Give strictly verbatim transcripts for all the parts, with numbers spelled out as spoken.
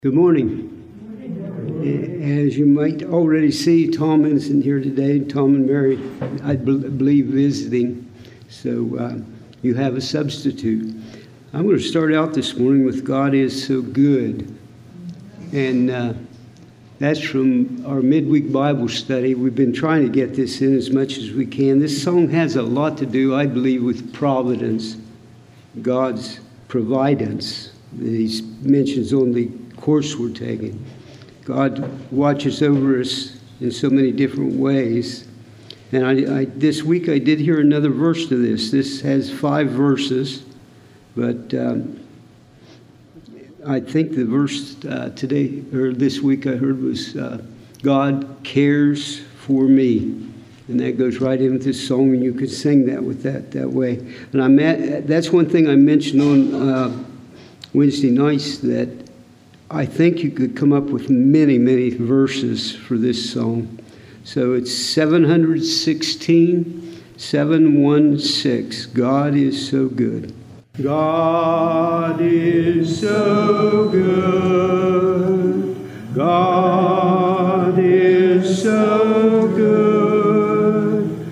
Good morning. As you might already see, Tom isn't here today. Tom and Mary, I believe, visiting. So uh, you have a substitute. I'm going to start out this morning with God is so good. And uh, that's from our midweek Bible study. We've been trying to get this in as much as we can. This song has a lot to do, I believe, with providence, God's providence. He mentions on the course we're taking. God watches over us in so many different ways. And I, I, this week I did hear another verse to this. This has five verses, but um, I think the verse uh, today, or this week I heard was, uh, God cares for me. And that goes right in with this song, and you could sing that with that that way. And I'm at, that's one thing I mentioned on uh, Wednesday nights, that I think you could come up with many, many verses for this song. So it's seven sixteen, seven sixteen. God is so good. God is so good. God is so good.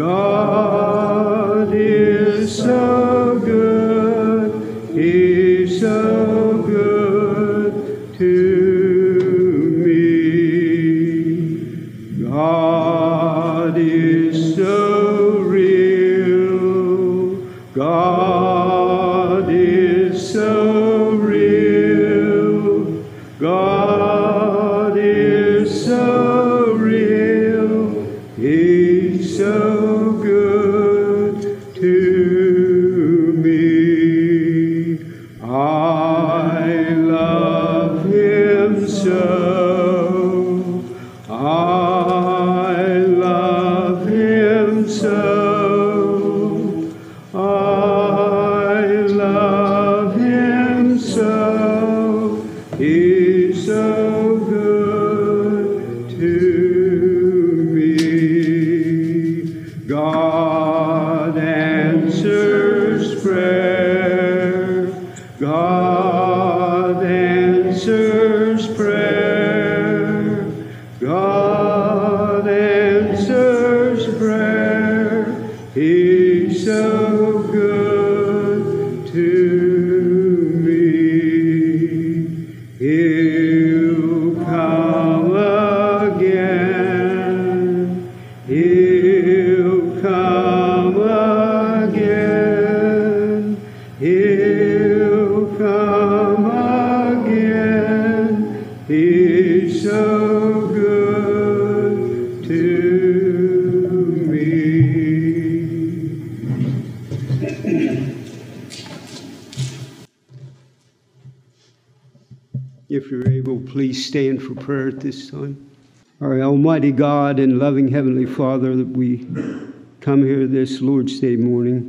God is so good. He's so good to me. God is so real. God is so real. God is so real. He's so good to me. I love him so. I love him so. I love him so. He's so good to me. God answers prayer. God answers prayer. God answers prayer. He's so good to me. He'll come again. He'll come again. He'll come again. He's so good to me. If you're able, please stand for prayer at this time. Our Almighty God and loving Heavenly Father, that we come here this Lord's Day morning,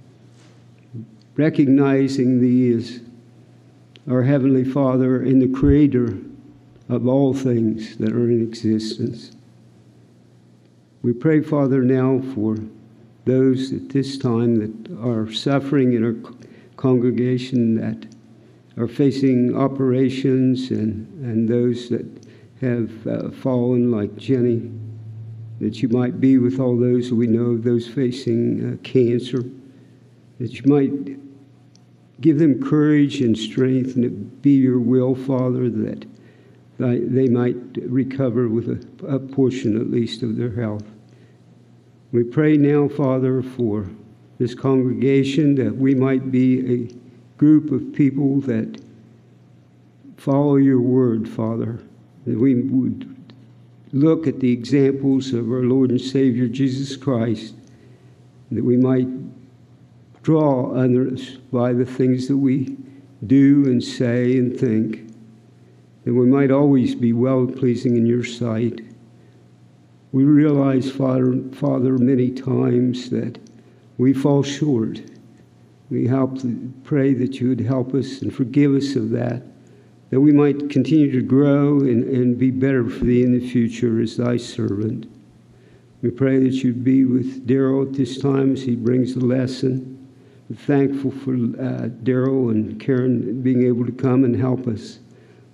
recognizing Thee as our Heavenly Father and the Creator of all things that are in existence. We pray, Father, now for those at this time that are suffering in our congregation, that are facing operations, and, and those that have uh, fallen, like Jenny, that you might be with all those we know, those facing uh, cancer, that you might give them courage and strength, and it be your will, Father, that they might recover with a, a portion at least of their health. We pray now, Father, for this congregation, that we might be a group of people that follow your word, Father, that we would look at the examples of our Lord and Savior Jesus Christ, that we might draw others by the things that we do and say and think, that we might always be well-pleasing in your sight. We realize, Father, Father, many times that we fall short. We help pray that you would help us and forgive us of that, that we might continue to grow and, and be better for thee in the future as thy servant. We pray that you'd be with Daryl at this time as he brings the lesson. We're thankful for uh, Daryl and Karen being able to come and help us.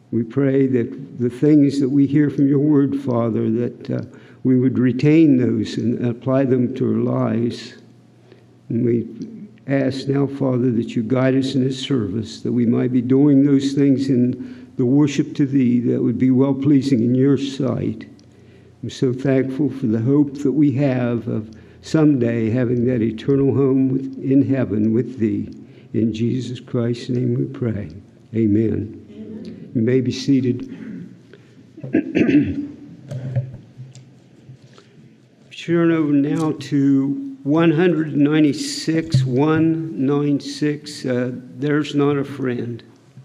We pray that the things that we hear from your word, Father, that uh, we would retain those and apply them to our lives. And we ask now, Father, that you guide us in this service, that we might be doing those things in the worship to thee that would be well-pleasing in your sight. I'm so thankful for the hope that we have of someday having that eternal home in heaven with thee. In Jesus Christ's name we pray. Amen. Amen. You may be seated. Turn over now to one ninety-six, one ninety-six, uh, There's Not a Friend.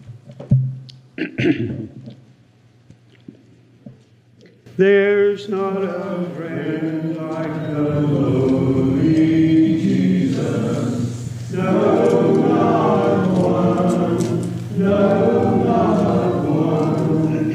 There's not a friend like the lowly Jesus. No, not one. No, not one.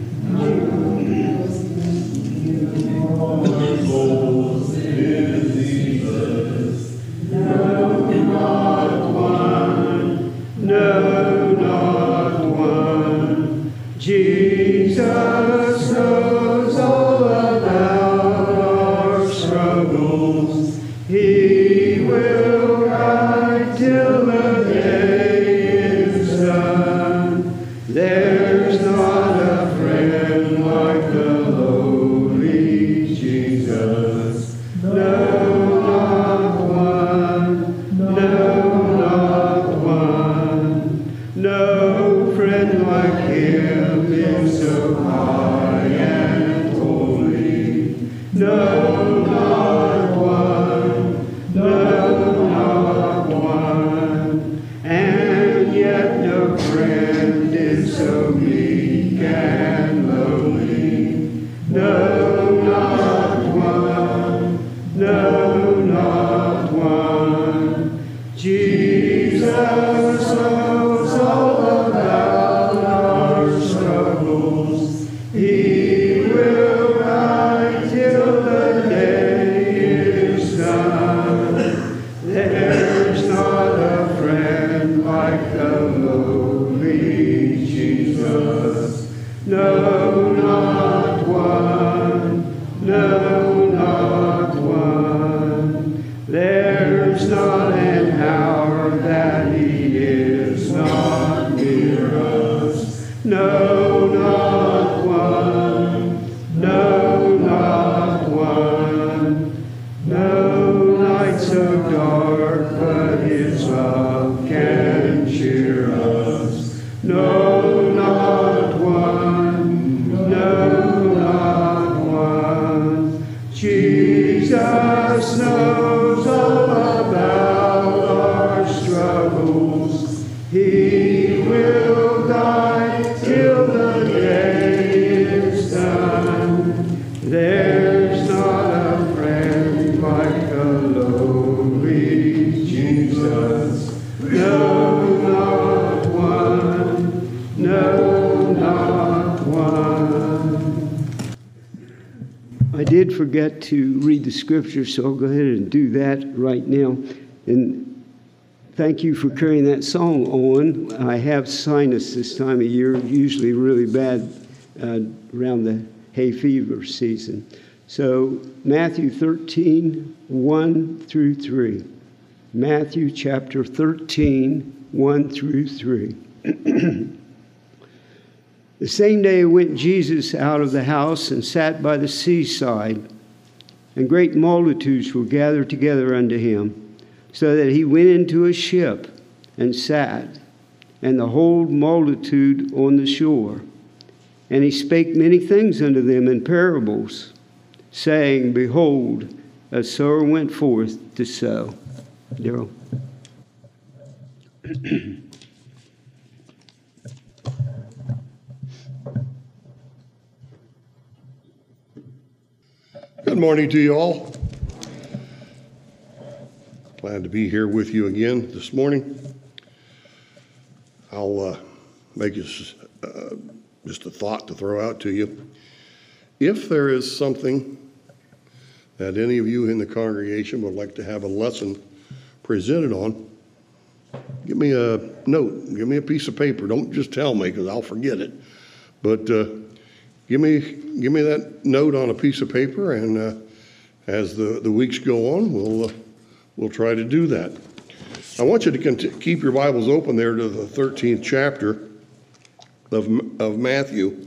The souls in Jesus. No, not one. No, not one. Jesus knows all about our struggles. He will guide till the day is done. There's not a friend like the lowly Jesus. No, not one. No, not one. No friend like him is so high and holy. No, not one. No, not one. And yet no friend is so meek and lowly. No, not one. No, not one. Jesus knows all about our struggles. He will guide till the day is done. There's not a friend like the lowly Jesus. No, not one. No, not one. There's not an hour that he is not near us. No, not one. No, not one. No night so dark, but his love can cheer us. No, not one. No, not one. Jesus knows all about our struggles. He will guide till the day is done. There's not a friend like the lowly Jesus. No, not one. No, not one. I did forget to read the scripture, so I'll go ahead and do that right now. And thank you for carrying that song on. I have sinus this time of year, usually really bad uh, around the hay fever season. So Matthew thirteen, one through three. Matthew chapter thirteen, one through three. The same day went Jesus out of the house and sat by the seaside, and great multitudes were gathered together unto him, so that he went into a ship and sat, and the whole multitude on the shore. And he spake many things unto them in parables, saying, Behold, a sower went forth to sow. Daryl. Good morning to you all. Glad to be here with you again this morning. I'll uh, make it uh, just a thought to throw out to you. If there is something that any of you in the congregation would like to have a lesson presented on, give me a note, give me a piece of paper. Don't just tell me because I'll forget it. But uh, give me give me that note on a piece of paper, and uh, as the, the weeks go on, we'll uh, we'll try to do that. I want you to cont- keep your Bibles open there to the thirteenth chapter of of Matthew.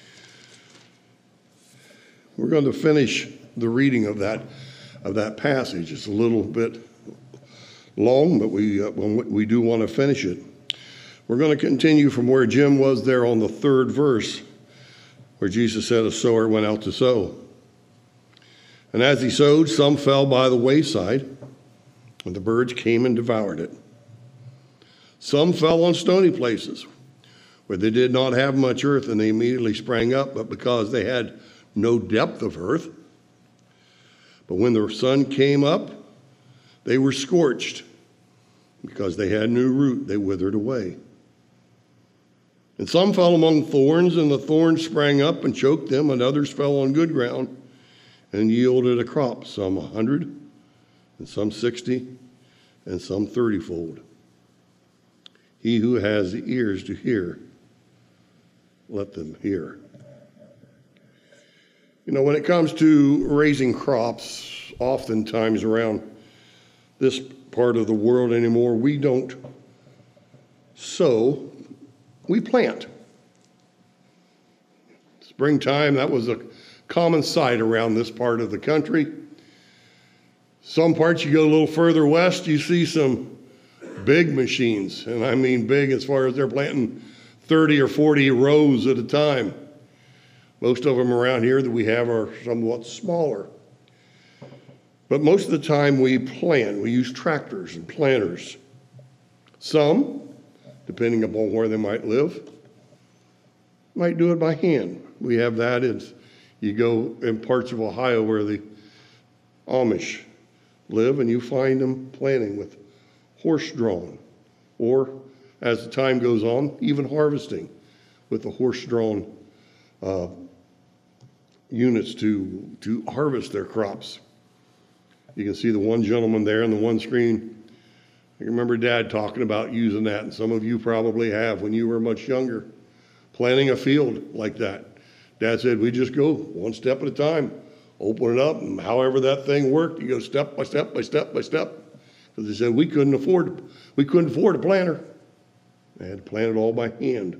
We're going to finish the reading of that of that passage. It's a little bit long, but we uh, we do want to finish it. We're going to continue from where Jim was there on the third verse, where Jesus said, "A sower went out to sow. And as he sowed, some fell by the wayside, and the birds came and devoured it. Some fell on stony places, where they did not have much earth, and they immediately sprang up, but because they had no depth of earth. But when the sun came up, they were scorched. Because they had no root, they withered away. And some fell among thorns, and the thorns sprang up and choked them, and others fell on good ground and yielded a crop, some a hundred, and some sixty, and some thirty-fold. He who has the ears to hear, let them hear." You know, when it comes to raising crops, oftentimes around this part of the world anymore, we don't sow, we plant. Springtime, that was a common sight around this part of the country. Some parts you go a little further west, you see some big machines, and I mean big as far as they're planting thirty or forty rows at a time. Most of them around here that we have are somewhat smaller. But most of the time we plant. We use tractors and planters. Some, depending upon where they might live, might do it by hand. We have that as you go in parts of Ohio where the Amish live, and you find them planting with horse-drawn, or as the time goes on, even harvesting with the horse-drawn uh, units to, to harvest their crops. You can see the one gentleman there on the one screen. I remember Dad talking about using that, and some of you probably have when you were much younger, planting a field like that. Dad said, we just go one step at a time, open it up, and however that thing worked, you go step by step by step by step. Because they said we couldn't afford, we couldn't afford a planter. They had to plant it all by hand.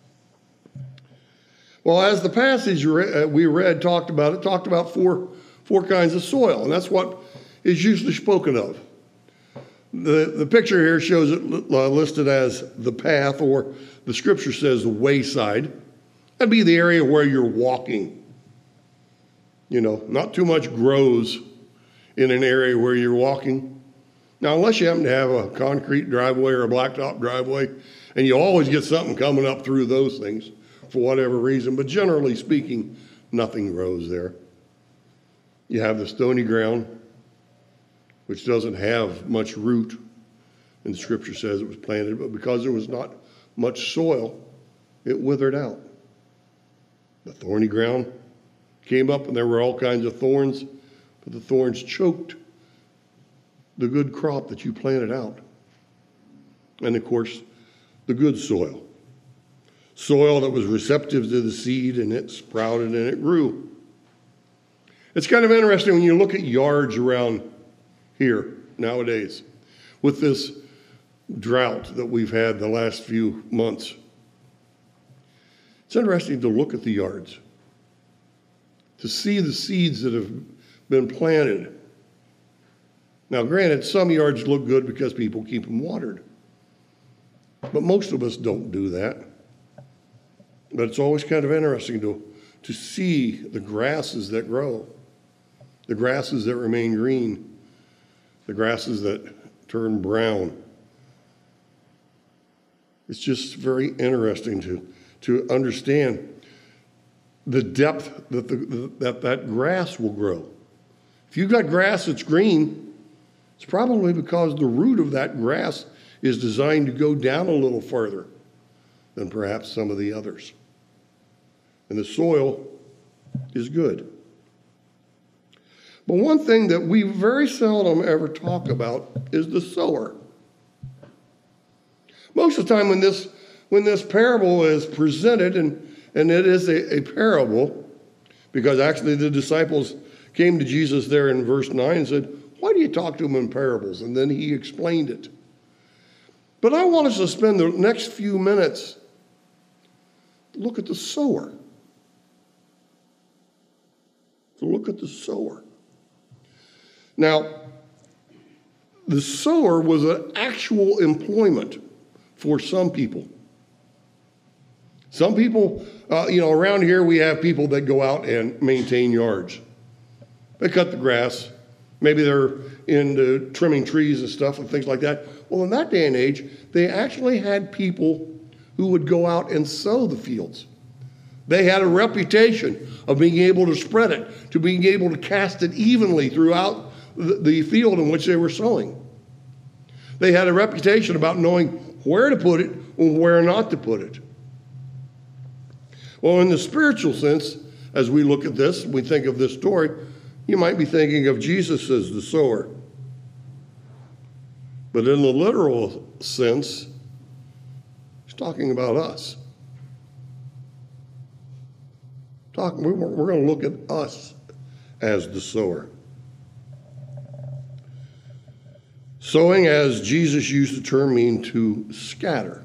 Well, as the passage we read talked about, it talked about four, four kinds of soil, and that's what is usually spoken of. The, the picture here shows it listed as the path, or the scripture says the wayside. That'd be the area where you're walking. You know, not too much grows in an area where you're walking. Now, unless you happen to have a concrete driveway or a blacktop driveway, and you always get something coming up through those things for whatever reason, but generally speaking, nothing grows there. You have the stony ground, which doesn't have much root, and the scripture says it was planted, but because there was not much soil, it withered out. The thorny ground came up, and there were all kinds of thorns, but the thorns choked the good crop that you planted out. And of course, the good soil. Soil that was receptive to the seed, and it sprouted and it grew. It's kind of interesting when you look at yards around here nowadays with this drought that we've had the last few months. It's interesting to look at the yards, to see the seeds that have been planted. Now, granted, some yards look good because people keep them watered, but most of us don't do that. But it's always kind of interesting to, to see the grasses that grow, the grasses that remain green, the grasses that turn brown. It's just very interesting to, to understand the depth that, the, that that grass will grow. If you've got grass that's green, it's probably because the root of that grass is designed to go down a little further than perhaps some of the others. And the soil is good. But one thing that we very seldom ever talk about is the sower. Most of the time when this when this parable is presented and, And it is a, a parable, because actually the disciples came to Jesus there in verse nine and said, why do you talk to them in parables? And then he explained it. But I want us to spend the next few minutes to look at the sower. To look at the sower. Now, the sower was an actual employment for some people. Some people, uh, you know, around here we have people that go out and maintain yards. They cut the grass. Maybe they're into trimming trees and stuff and things like that. Well, in that day and age, they actually had people who would go out and sow the fields. They had a reputation of being able to spread it, to being able to cast it evenly throughout the field in which they were sowing. They had a reputation about knowing where to put it and where not to put it. Well, in the spiritual sense, as we look at this, we think of this story, you might be thinking of Jesus as the sower. But in the literal sense, he's talking about us. Talk, we're we're going to look at us as the sower. Sowing, as Jesus used the term, mean to scatter.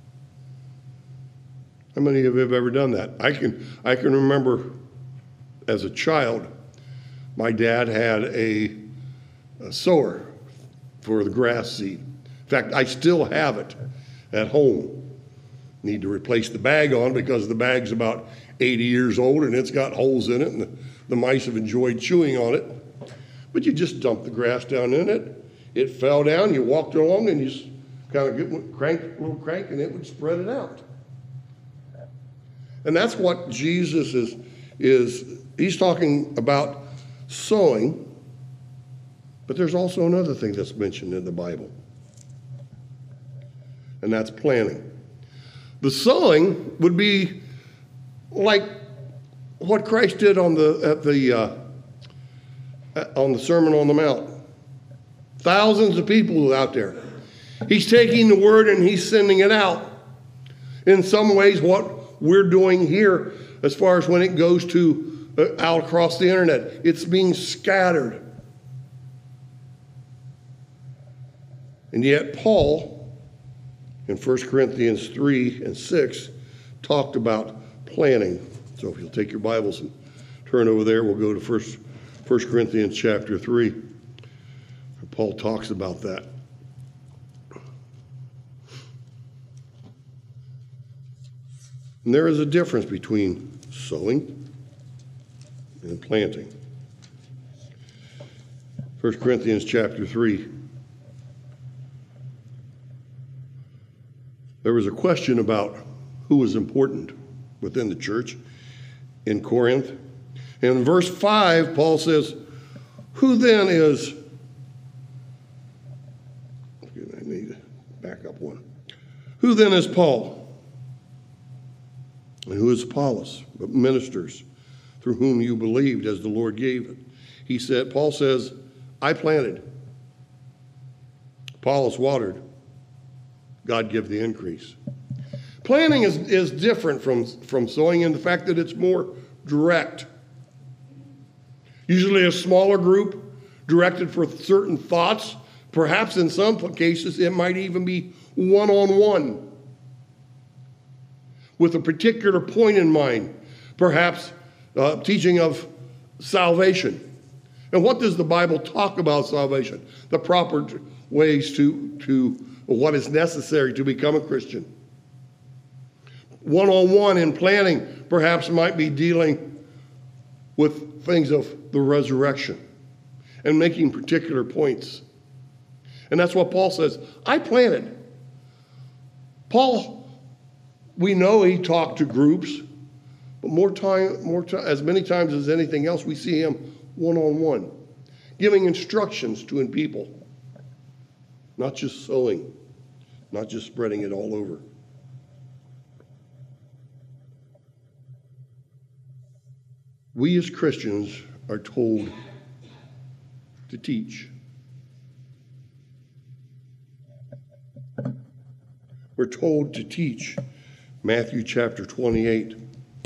How many of you have ever done that? I can, I can remember as a child, my dad had a, a sower for the grass seed. In fact, I still have it at home. Need to replace the bag on because the bag's about eighty years old and it's got holes in it and the, the mice have enjoyed chewing on it. But you just dump the grass down in it. It fell down, you walked along and you just kind of get crank, a little crank, and it would spread it out. And that's what Jesus is, is he's talking about sowing, but there's also another thing that's mentioned in the Bible, and that's planting. The sowing would be like what Christ did on the at the uh, on the Sermon on the Mount. Thousands of people out there. He's taking the word and he's sending it out. In some ways, what we're doing here, as far as when it goes to uh, out across the internet, it's being scattered. And yet, Paul, in First Corinthians three and six, talked about planting. So if you'll take your Bibles and turn over there, we'll go to First First Corinthians chapter three. Paul talks about that. And there is a difference between sowing and planting. First Corinthians chapter three. There was a question about who was important within the church in Corinth. And in verse five, Paul says, who then is, I need to back up one. Who then is Paul? And who is Apollos? But ministers through whom you believed as the Lord gave it. He said, Paul says, I planted. Apollos watered. God give the increase. Planting is, is different from, from sowing in the fact that it's more direct. Usually a smaller group directed for certain thoughts. Perhaps in some cases it might even be one-on-one with a particular point in mind. Perhaps uh, teaching of salvation. And what does the Bible talk about salvation? The proper ways to, to what is necessary to become a Christian. One-on-one in planning perhaps might be dealing with things of the resurrection and making particular points. And that's what Paul says. I planted. Paul, we know he talked to groups, but more time, more time, as many times as anything else, we see him one-on-one, giving instructions to people, not just sowing, not just spreading it all over. We as Christians are told to teach. We're told to teach. Matthew chapter twenty-eight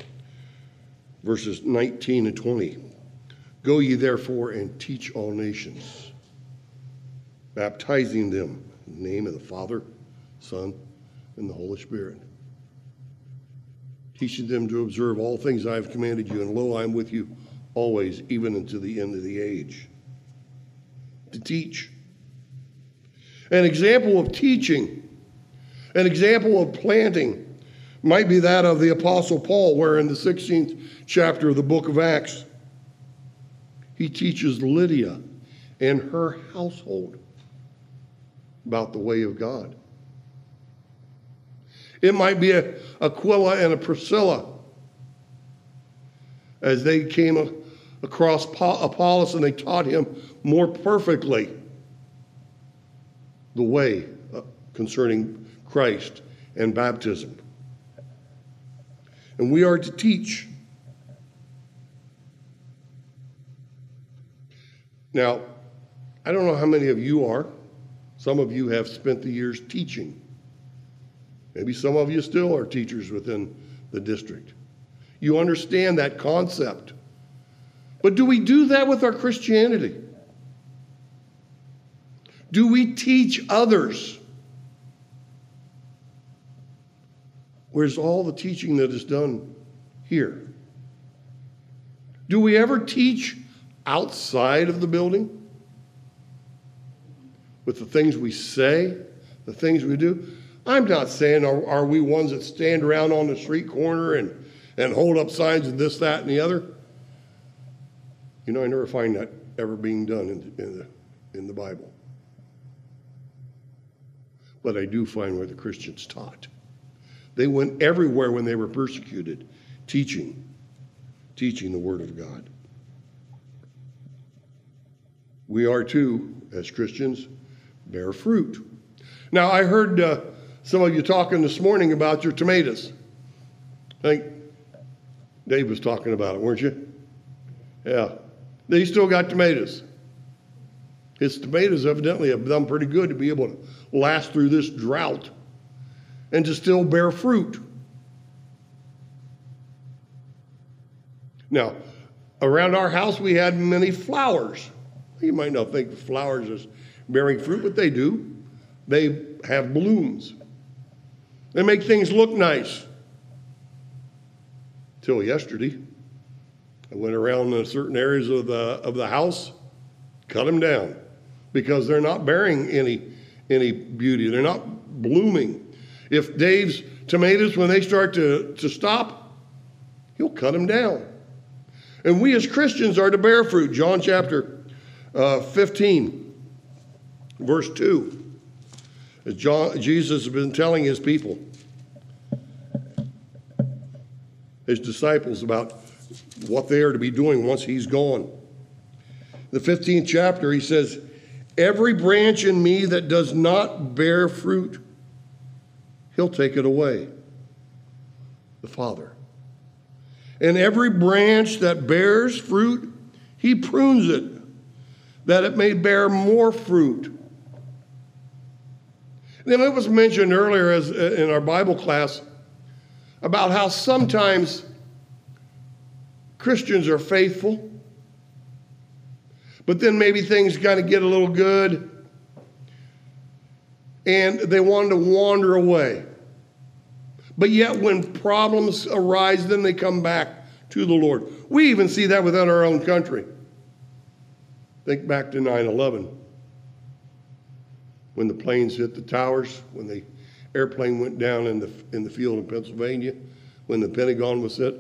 verses nineteen and twenty. Go ye therefore and teach all nations, baptizing them in the name of the Father, Son, and the Holy Spirit, teaching them to observe all things I have commanded you, and lo, I am with you always, even unto the end of the age. To teach. An example of teaching, an example of planting, might be that of the Apostle Paul, where in the sixteenth chapter of the book of Acts, he teaches Lydia and her household about the way of God. It might be a Aquila and a Priscilla as they came a, across Apollos and they taught him more perfectly the way uh, concerning Christ and baptism. And we are to teach. Now, I don't know how many of you are. Some of you have spent the years teaching. Maybe some of you still are teachers within the district. You understand that concept. But do we do that with our Christianity? Do we teach others? Where's all the teaching that is done here? Do we ever teach outside of the building? With the things we say, the things we do? I'm not saying are, are we ones that stand around on the street corner and, and hold up signs of this, that, and the other. You know, I never find that ever being done in, in, the, in the Bible. But I do find where the Christians taught. They went everywhere when they were persecuted, teaching, teaching the Word of God. We are too, as Christians, bear fruit. Now, I heard uh, some of you talking this morning about your tomatoes. I think Dave was talking about it, weren't you? Yeah. They still got tomatoes. His tomatoes evidently have done pretty good to be able to last through this drought and to still bear fruit. Now, around our house, we had many flowers. You might not think the flowers is bearing fruit, but they do. They have blooms. They make things look nice. Till yesterday, I went around in certain areas of the of the house, cut them down because they're not bearing any any beauty. They're not blooming. If Dave's tomatoes, when they start to, to stop, he'll cut them down. And we as Christians are to bear fruit. John chapter uh, fifteen, verse two. As John, Jesus has been telling his people, his disciples, about what they are to be doing once he's gone. The fifteenth chapter, he says, every branch in me that does not bear fruit, he'll take it away, the Father. And every branch that bears fruit, he prunes it, that it may bear more fruit. Then it was mentioned earlier as in our Bible class about how sometimes Christians are faithful, but then maybe things kind of get a little good and they want to wander away. But yet when problems arise, then they come back to the Lord. We even see that within our own country. Think back to nine eleven. When the planes hit the towers, when the airplane went down in the in the field in Pennsylvania, when the Pentagon was hit.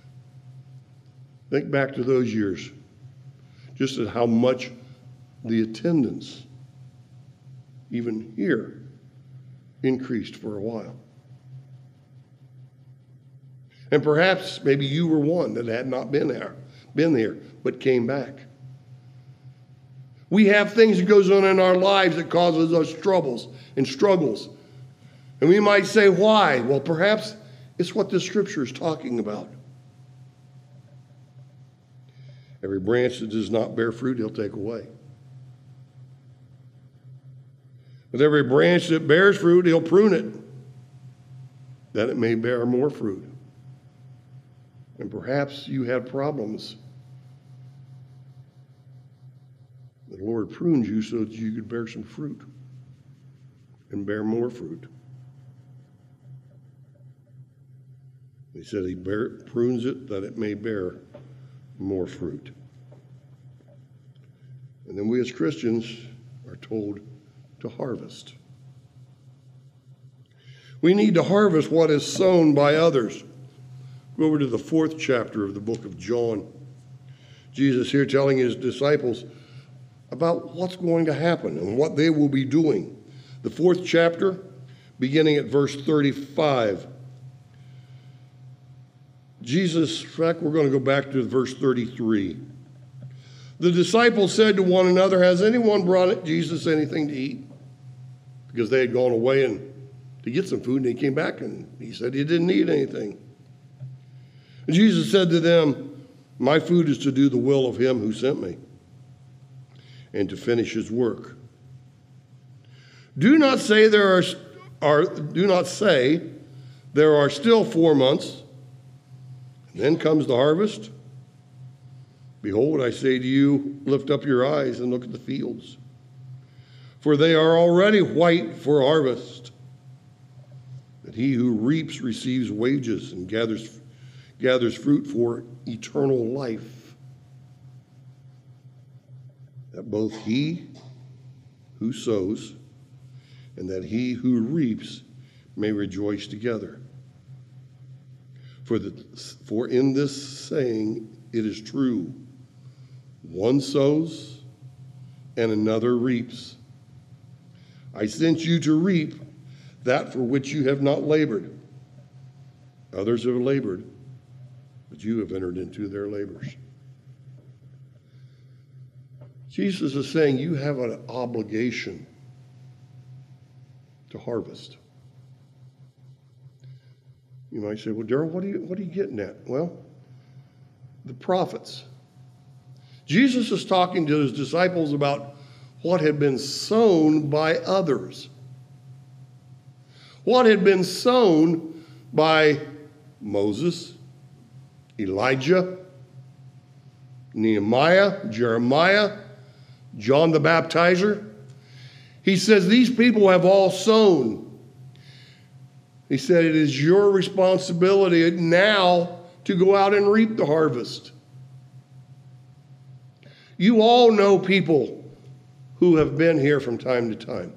Think back to those years, just at how much the attendance, even here, increased for a while. And perhaps maybe you were one that had not been there, been there, but came back. We have things that goes on in our lives that causes us troubles and struggles. And we might say, why? Well, perhaps it's what the scripture is talking about. Every branch that does not bear fruit, he'll take away. But every branch that bears fruit, he'll prune it, that it may bear more fruit. And perhaps you have problems. The Lord prunes you so that you could bear some fruit and bear more fruit. He said he bear, prunes it that it may bear more fruit. And then we as Christians are told to harvest. We need to harvest what is sown by others. Go over to the fourth chapter of the book of John. Jesus here telling his disciples about what's going to happen and what they will be doing. The fourth chapter, beginning at verse thirty-five. Jesus, in fact, we're going to go back to verse thirty-three. The disciples said to one another, has anyone brought Jesus anything to eat? Because they had gone away and to get some food, and he came back and he said he didn't need anything. And Jesus said to them, my food is to do the will of him who sent me and to finish his work. Do not say there are, are do not say there are still four months, and then comes the harvest. Behold, I say to you, lift up your eyes and look at the fields, for they are already white for harvest. That he who reaps receives wages and gathers, gathers fruit for eternal life. That both he who sows and that he who reaps may rejoice together. For, the, for in this saying it is true, one sows and another reaps. I sent you to reap that for which you have not labored. Others have labored, but you have entered into their labors. Jesus is saying you have an obligation to harvest. You might say, well, Darrell, what are you, what are you getting at? Well, the prophets. Jesus is talking to his disciples about what had been sown by others. What had been sown by Moses, Elijah, Nehemiah, Jeremiah, John the Baptizer. He says these people have all sown. He said it is your responsibility now to go out and reap the harvest. You all know people who have been here from time to time.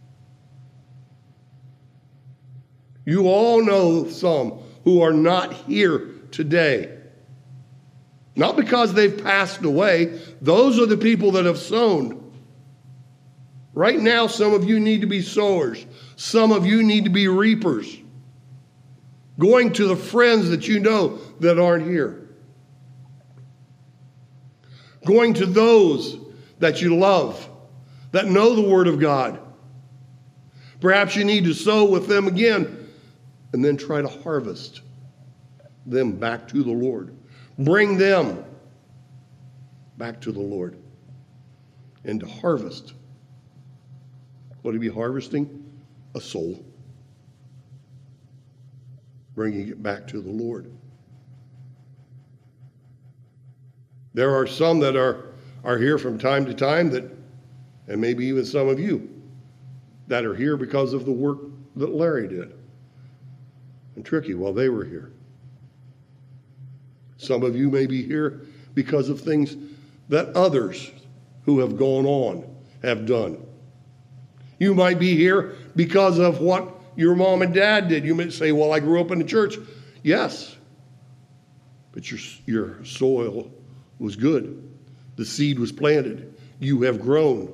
You all know some who are not here today. Not because they've passed away. Those are the people that have sown. Right now, some of you need to be sowers. Some of you need to be reapers. Going to the friends that you know that aren't here. Going to those that you love, that know the Word of God. Perhaps you need to sow with them again and then try to harvest them back to the Lord. Bring them back to the Lord and to harvest. What are you harvesting? A soul. Bringing it back to the Lord. There are some that are, are here from time to time that, and maybe even some of you, that are here because of the work that Larry did. And Tricky, while they were here. Some of you may be here because of things that others who have gone on have done. You might be here because of what your mom and dad did. You might say, well, I grew up in the church. Yes. But your, your soil was good. The seed was planted. You have grown.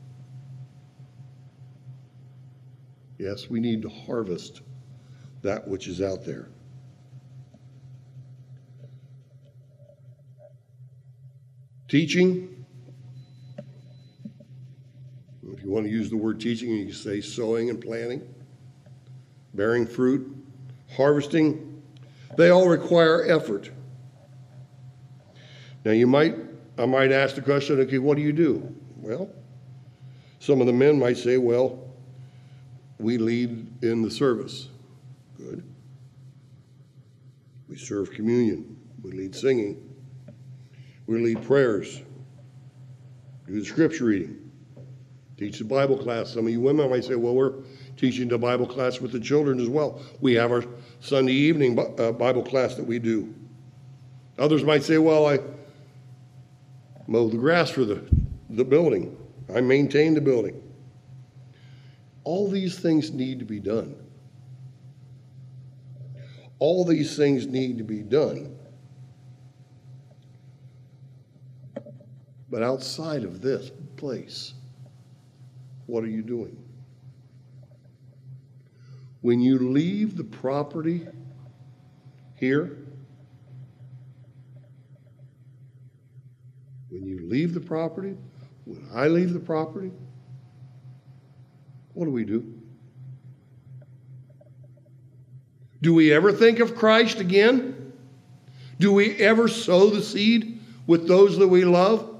Yes, we need to harvest that which is out there. Teaching. If you want to use the word teaching, you can say sowing and planting, bearing fruit, harvesting. They all require effort. Now you might, I might ask the question, okay, what do you do? Well, some of the men might say, well, we lead in the service. Good. We serve communion. We lead singing. We lead prayers. Do the scripture reading. Teach the Bible class. Some of you women might say, well, we're teaching the Bible class with the children as well. We have our Sunday evening Bible class that we do. Others might say, well, I mow the grass for the, the building. I maintain the building. All these things need to be done. All these things need to be done. But outside of this place, what are you doing? When you leave the property here, when you leave the property, when I leave the property, what do we do? Do we ever think of Christ again? Do we ever sow the seed with those that we love?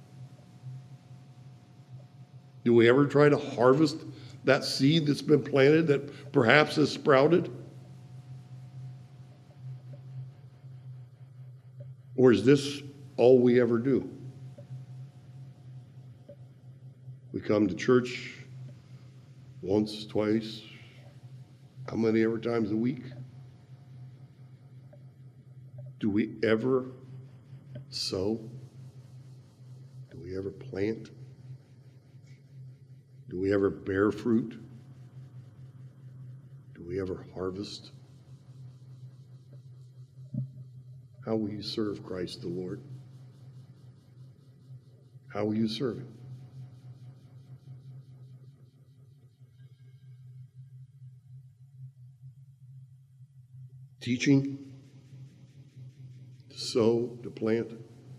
Do we ever try to harvest that seed that's been planted that perhaps has sprouted? Or is this all we ever do? We come to church once, twice, how many ever times a week? Do we ever sow? Do we ever plant? Do we ever bear fruit? Do we ever harvest? How will you serve Christ the Lord? How will you serve Him? Teaching, to sow, to plant,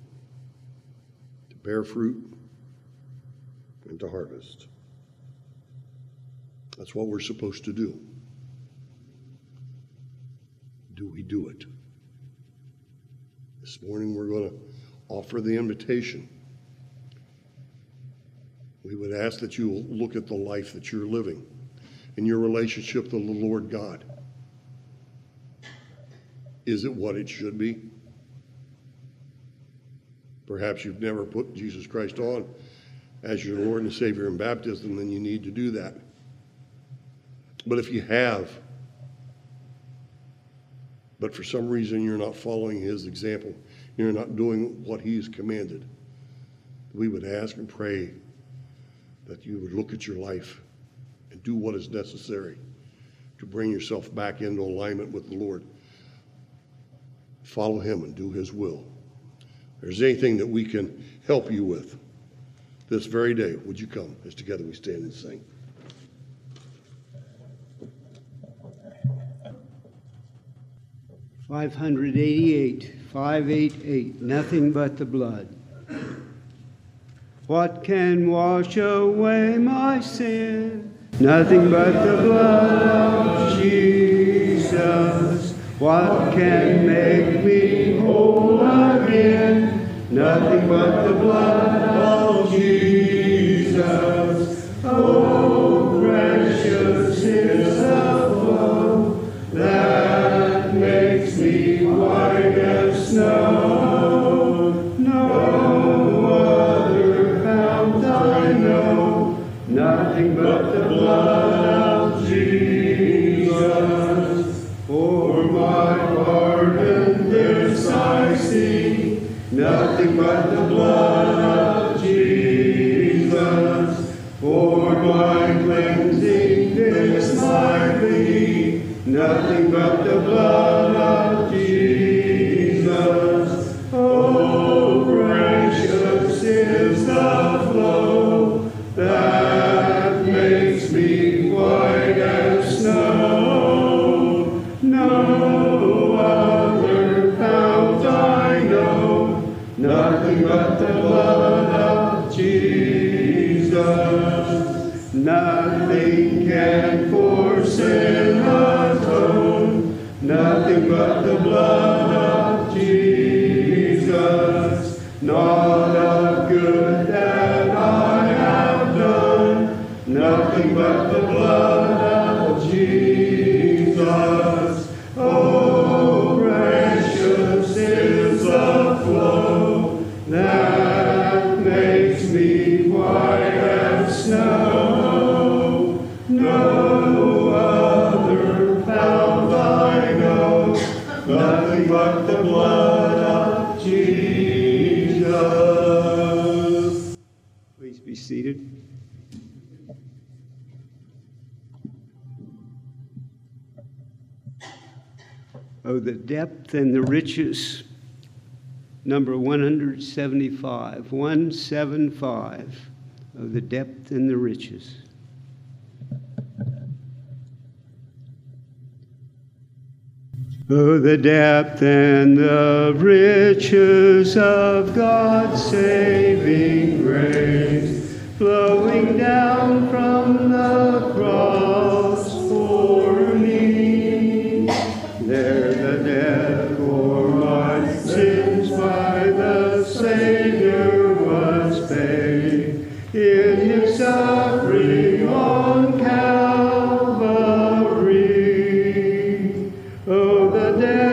to bear fruit, and to harvest. That's what we're supposed to do. Do we do it? This morning we're going to offer the invitation. We would ask that you look at the life that you're living and your relationship to the Lord God. Is it what it should be? Perhaps you've never put Jesus Christ on as your Lord and Savior in baptism, then you need to do that. But if you have, but for some reason you're not following His example, you're not doing what He's commanded, we would ask and pray that you would look at your life and do what is necessary to bring yourself back into alignment with the Lord. Follow Him and do His will. If there's anything that we can help you with this very day, would you come as together we stand and sing? five eighty-eight, five eighty-eight, nothing but the blood. What can wash away my sin? Nothing but the blood of Jesus. What can make me whole again? Nothing but the blood of Jesus. Oh, precious is the flow that makes me white as snow. No other fount I know, nothing but the blood of Jesus. For my pardon this I sing, nothing but the blood of Jesus. For my cleansing this my plea, nothing but the blood of Jesus. Oh, precious is the flow that makes me white as snow. No other fount I know, nothing but the blood of Jesus. Nothing can for sin atone, nothing but the blood of Jesus. Not a good that I have done, nothing but the blood of Jesus. Oh, precious is Oh, the depth and the riches. Number one seventy-five. one seventy-five. Oh, the depth and the riches. Oh, the depth and the riches of God's saving grace, flowing down from the cross for me. There the debt for my sins by the Savior was paid in his suffering on Calvary. Oh, the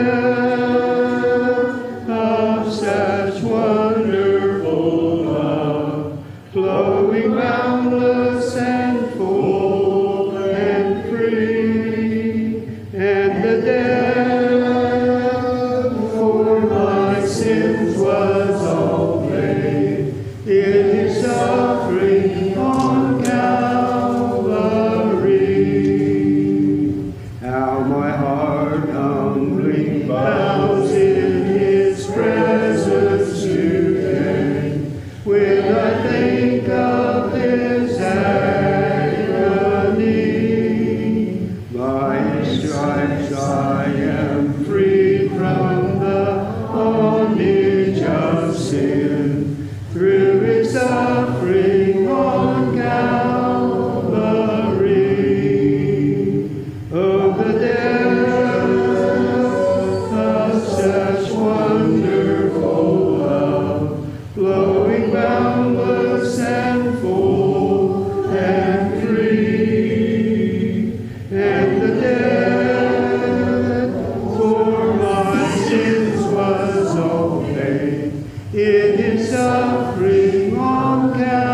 depth of such wonderful love, flowing boundless and full and free, and the debt for my sins was all paid in his suffering on Calvary. How my heart humbly bows in his presence today, when I think of his agony. By his stripes I am freed from the bondage of sin, through his suffering on Calvary. Oh, the depth of such wonderful love, flowing boundless and full and free, and the debt for my sins was all paid in his suffering on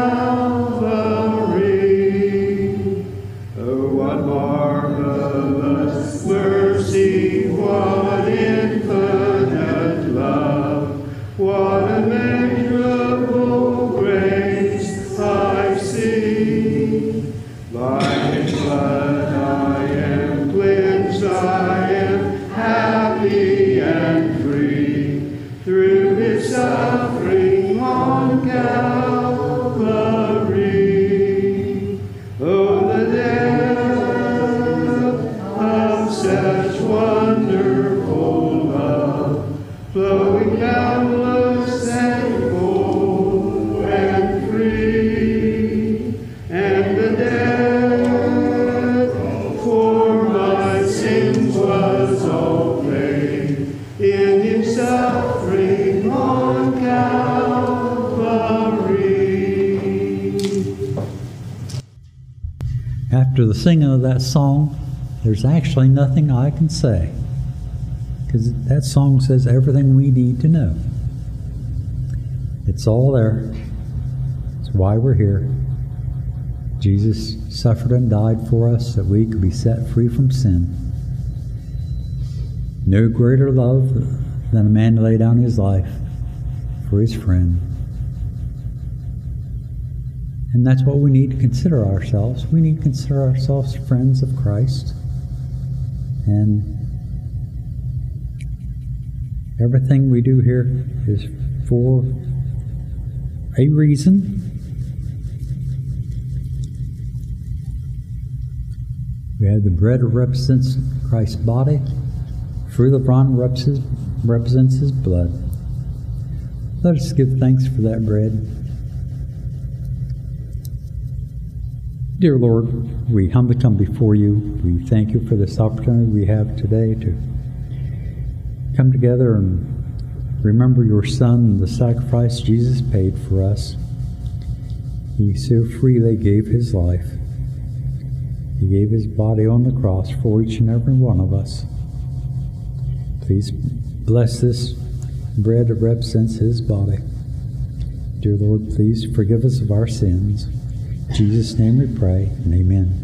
Calvary. Oh, what marvelous mercy, what infinite love, what immeasurable grace I see. By his blood I am cleansed, I am happy and free, through his suffering on Calvary. Oh, the depth of such wonderful love, flowing boundless and full and free, and the debt for my sins was all paid in his suffering on Calvary. After the singing of that song, there's actually nothing I can say, because that song says everything we need to know. It's all there. It's why we're here. Jesus suffered and died for us that we could be set free from sin. No greater love than a man to lay down his life for his friend. And that's what we need to consider ourselves. We need to consider ourselves friends of Christ. And everything we do here is for a reason. We have the bread that represents Christ's body. Fruit of the vine represents his blood. Let us give thanks for that bread. Dear Lord, we humbly come before you. We thank you for this opportunity we have today to come together and remember your Son and the sacrifice Jesus paid for us. He so freely gave his life. He gave his body on the cross for each and every one of us. Please bless this bread that represents his body. Dear Lord, please forgive us of our sins. In Jesus' name we pray, and amen.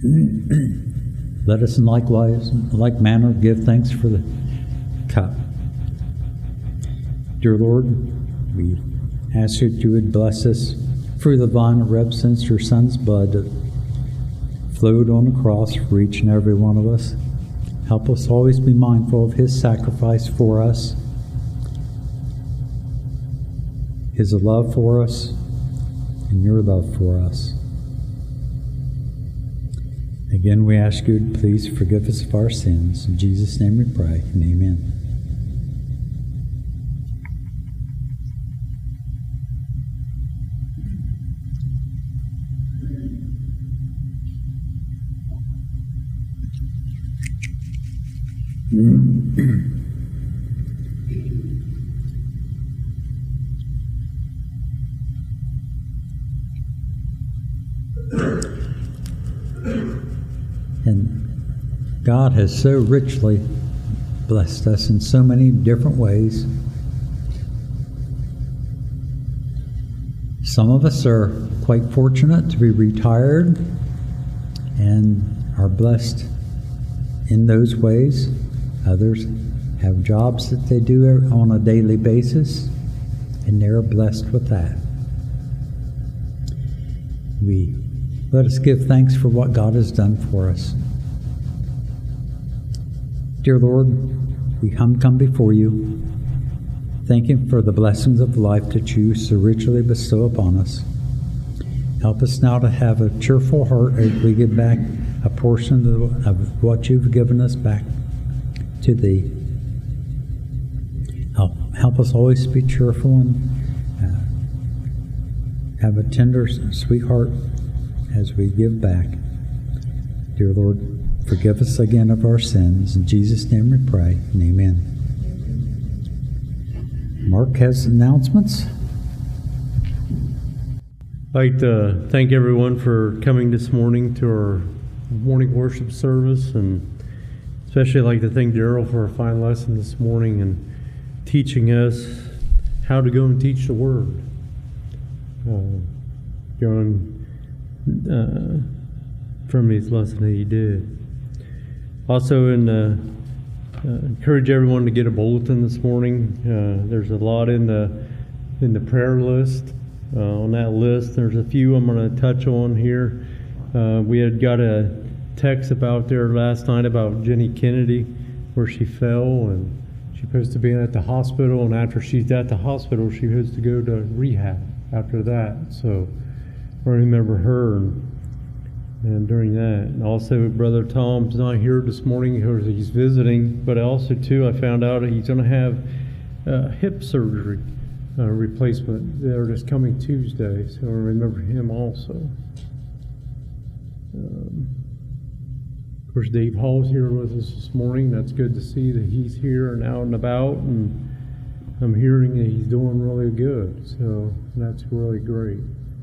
Let us in likewise, like manner, give thanks for the cup. Dear Lord, we ask that you would bless us through the vine of represents your Son's blood that flowed on the cross for each and every one of us. Help us always be mindful of his sacrifice for us, his love for us, and your love for us. Again, we ask you to please forgive us of our sins. In Jesus' name we pray, and amen. And God has so richly blessed us in so many different ways. Some of us are quite fortunate to be retired and are blessed in those ways. Others have jobs that they do on a daily basis, and they're blessed with that. We let us give thanks for what God has done for us. Dear Lord, we come, come before you, thanking for the blessings of life that you so richly bestow upon us. Help us now to have a cheerful heart as we give back a portion of, of what you've given us back to thee. Help, help us always be cheerful and uh, have a tender, sweet heart as we give back. Dear Lord, forgive us again of our sins. In Jesus' name we pray, and amen. Mark has announcements. I'd like to thank everyone for coming this morning to our morning worship service, and especially I'd like to thank Daryl for a fine lesson this morning and teaching us how to go and teach the Word. Uh, going uh, from his lesson that he did. Also, in uh, uh, encourage everyone to get a bulletin this morning. Uh, there's a lot in the in the prayer list. Uh, on that list, there's a few I'm going to touch on here. Uh, we had got a text about there last night about Jenny Kennedy, where she fell, and she's supposed to be at the hospital, and after she's at the hospital, she has to go to rehab after that. So I remember her and, and during that. And also, Brother Tom's not here this morning because he's visiting, but also, too, I found out he's going to have uh, hip surgery uh, replacement there this coming Tuesday, so I remember him also. Um, of course, Dave Hall's here with us this morning. That's good to see that he's here and out and about, and I'm hearing that he's doing really good, so that's really great.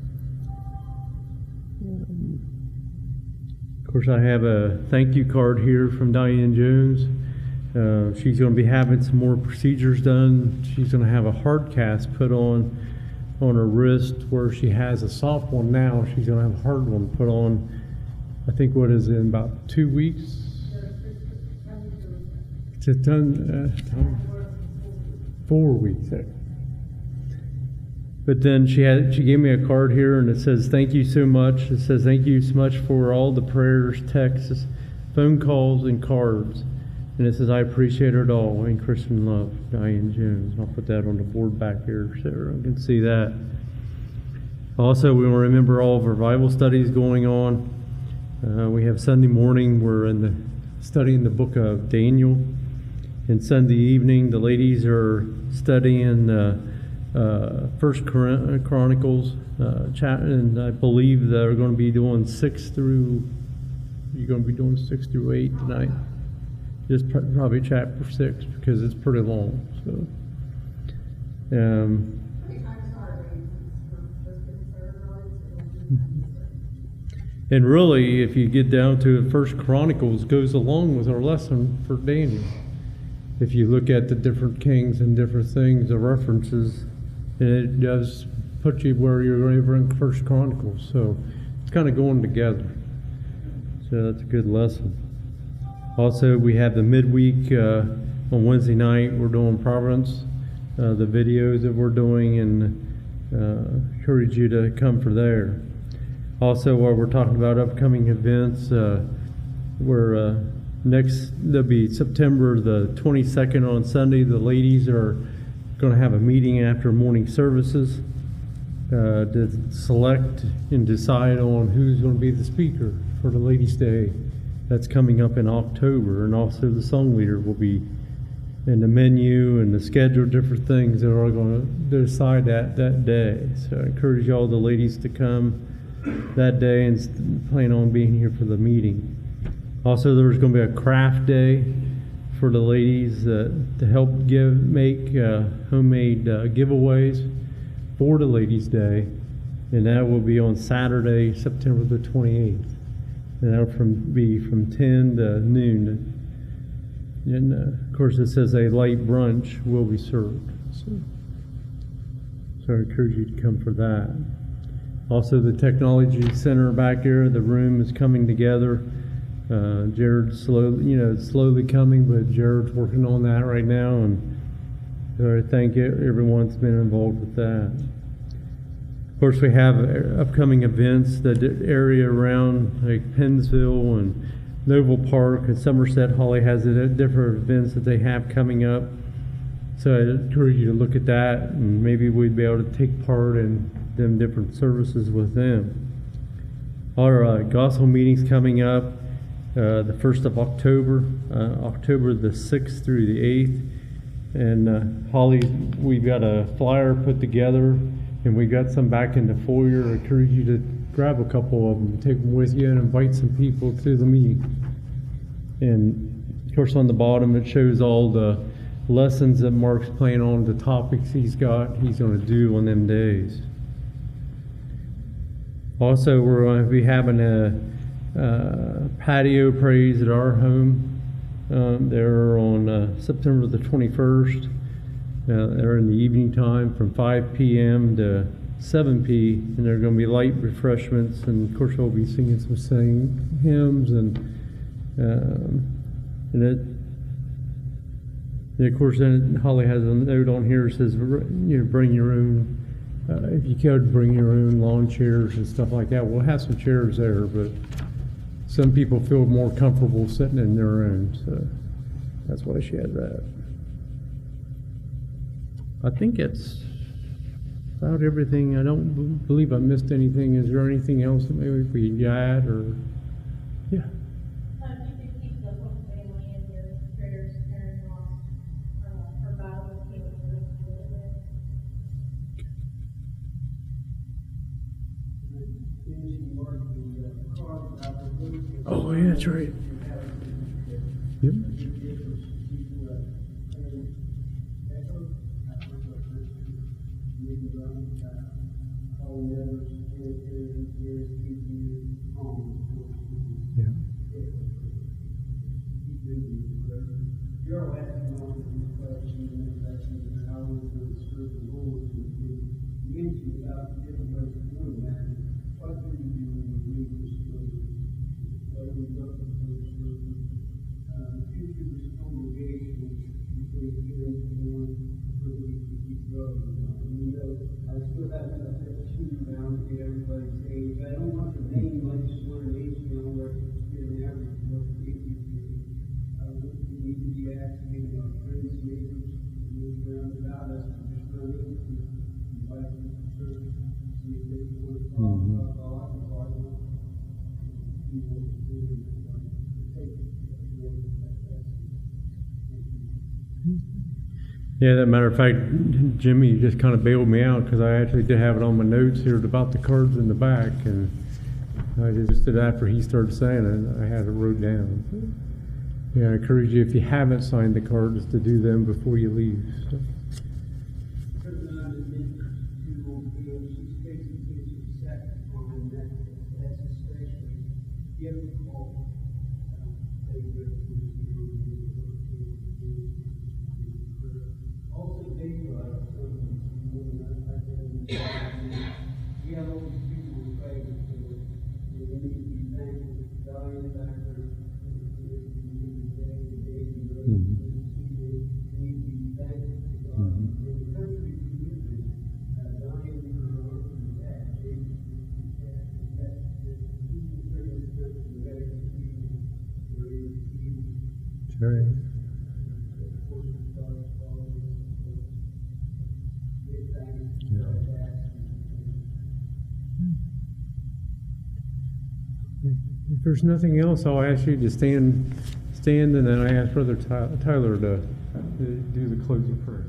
Um, of course, I have a thank you card here from Diane Jones. Uh, she's going to be having some more procedures done. She's going to have a hard cast put on on her wrist where she has a soft one now. She's going to have a hard one put on, I think, what is it, in about two weeks? It's a ton, uh, ton, four weeks. But then she had she gave me a card here, and it says, thank you so much. It says, thank you so much for all the prayers, texts, phone calls, and cards. And it says, I appreciate it all. In Christian love, Diane Jones. I'll put that on the board back here so everyone can see that. Also, we want to remember all of our Bible studies going on. Uh, we have Sunday morning, we're in the studying the book of Daniel. And Sunday evening, the ladies are studying uh, uh, First Chronicles, uh, chat, and I believe they're going to be doing six through. You're going to be doing six through eight tonight. Just pr- probably chapter six because it's pretty long. So, um, and really, if you get down to it, First Chronicles goes along with our lesson for Daniel. If you look at the different kings and different things, the references, and it does put you where you're over in First Chronicles. So it's kind of going together. So that's a good lesson. Also, we have the midweek uh, on Wednesday night. We're doing Providence, uh, the videos that we're doing, and uh, encourage you to come for there. Also, while we're talking about upcoming events, uh, we're uh, next, there'll be September the twenty-second on Sunday. The ladies are going to have a meeting after morning services uh, to select and decide on who's going to be the speaker for the Ladies' Day. That's coming up in October, and also the song leader will be in the menu and the schedule, different things that are going to decide that that day. So I encourage all the ladies to come that day and plan on being here for the meeting. Also, there's going to be a craft day for the ladies uh, to help give make uh, homemade uh, giveaways for the Ladies' Day, and that will be on Saturday, September the twenty-eighth. And that'll from, be from ten to noon. And uh, of course, it says a light brunch will be served. So, so I encourage you to come for that. Also, the Technology Center back there, the room is coming together. Uh, Jared's slowly, you know, slowly coming, but Jared's working on that right now, and so I thank everyone that's been involved with that. Of course, we have upcoming events, the area around like Pennsville and Noble Park and Somerset. Holly has different events that they have coming up. So I encourage you to look at that, and maybe we'd be able to take part in them different services with them. Our uh, gospel meetings coming up uh, the first of October, uh, October the sixth through the eighth. And uh, Holly, we've got a flyer put together, and we got some back in the foyer. I encourage you to grab a couple of them, take them with you, and invite some people to the meeting. And of course, on the bottom, it shows all the lessons that Mark's planning on, the topics he's got, he's going to do on them days. Also, we're going to be having a uh, patio praise at our home. Um, they're on uh, September the twenty-first. Uh, they're in the evening time from five p.m. to seven p.m. and they're going to be light refreshments, and of course we'll be singing some sing hymns, and um, and it and of course then Holly has a note on here that says, you know, bring your own, uh, if you could, bring your own lawn chairs and stuff like that. We'll have some chairs there, but some people feel more comfortable sitting in their own, so that's why she has that. I think it's about everything. I don't b- believe I missed anything. Is there anything else that maybe we could add, or yeah? Um, you could keep the whole family in your prayers. Karen lost uh, her battle with cancer. Oh, yeah, that's right. Yep. Yeah, that matter of fact, Jimmy just kind of bailed me out, because I actually did have it on my notes here about the cards in the back, and I just did after he started saying it, I had it wrote down. Yeah, I encourage you, if you haven't signed the cards, to do them before you leave. So. We have all these people who pray, and we need to be thankful. God is the Very. If there's nothing else, I'll ask you to stand, stand, and then I ask Brother Ty- Tyler to to do the closing prayer.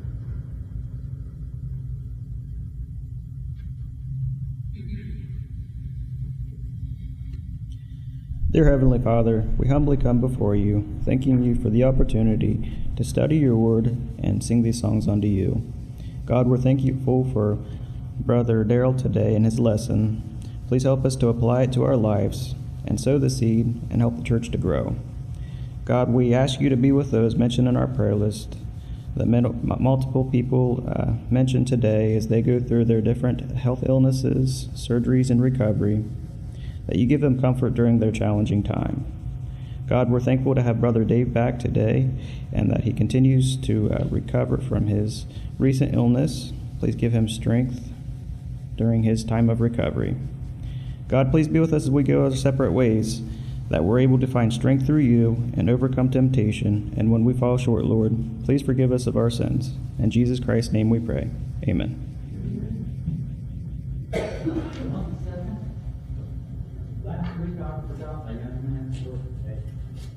Dear Heavenly Father, we humbly come before you, thanking you for the opportunity to study your word and sing these songs unto you. God, we're thankful for Brother Daryl today and his lesson. Please help us to apply it to our lives and sow the seed and help the church to grow. God, we ask you to be with those mentioned in our prayer list, that multiple people uh, mentioned today as they go through their different health illnesses, surgeries, and recovery, that you give them comfort during their challenging time. God, we're thankful to have Brother Dave back today and that he continues to uh, recover from his recent illness. Please give him strength during his time of recovery. God, please be with us as we go our separate ways, that we're able to find strength through you and overcome temptation. And when we fall short, Lord, please forgive us of our sins. In Jesus Christ's name we pray. Amen. Last week I forgot my young man.